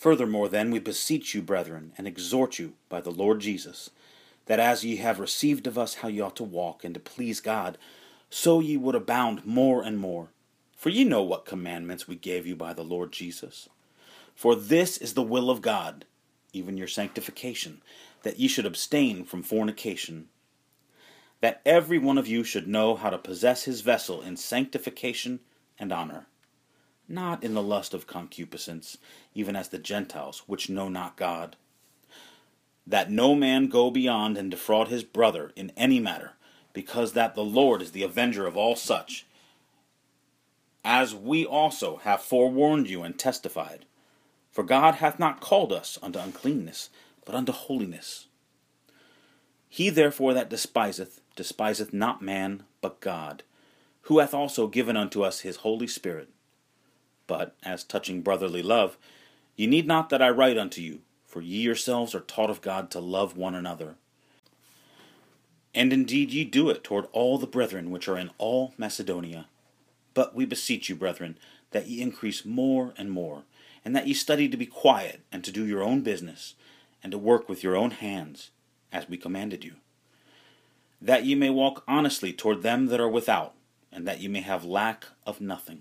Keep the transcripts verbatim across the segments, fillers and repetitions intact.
Furthermore then, we beseech you, brethren, and exhort you by the Lord Jesus, that as ye have received of us how ye ought to walk, and to please God, so ye would abound more and more. For ye know what commandments we gave you by the Lord Jesus. For this is the will of God, even your sanctification, that ye should abstain from fornication, that every one of you should know how to possess his vessel in sanctification and honor, not in the lust of concupiscence, even as the Gentiles, which know not God. That no man go beyond and defraud his brother in any matter, because that the Lord is the avenger of all such, as we also have forewarned you and testified. For God hath not called us unto uncleanness, but unto holiness. He therefore that despiseth, despiseth not man, but God, who hath also given unto us his Holy Spirit. But, as touching brotherly love, ye need not that I write unto you, for ye yourselves are taught of God to love one another. And indeed ye do it toward all the brethren which are in all Macedonia. But we beseech you, brethren, that ye increase more and more, and that ye study to be quiet, and to do your own business, and to work with your own hands, as we commanded you, that ye may walk honestly toward them that are without, and that ye may have lack of nothing.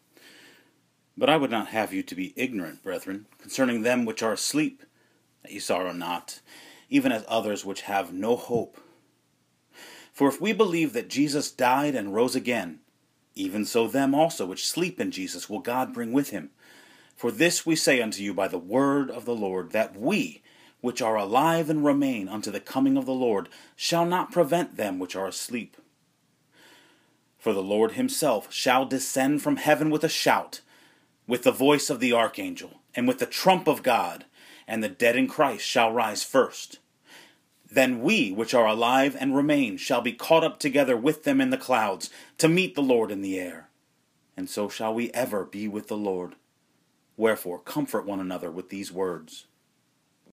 But I would not have you to be ignorant, brethren, concerning them which are asleep, that ye sorrow not, even as others which have no hope. For if we believe that Jesus died and rose again, even so them also which sleep in Jesus will God bring with him. For this we say unto you by the word of the Lord, that we, which are alive and remain unto the coming of the Lord, shall not prevent them which are asleep. For the Lord himself shall descend from heaven with a shout, with the voice of the archangel, and with the trump of God, and the dead in Christ shall rise first. Then we, which are alive and remain, shall be caught up together with them in the clouds, to meet the Lord in the air. And so shall we ever be with the Lord. Wherefore comfort one another with these words.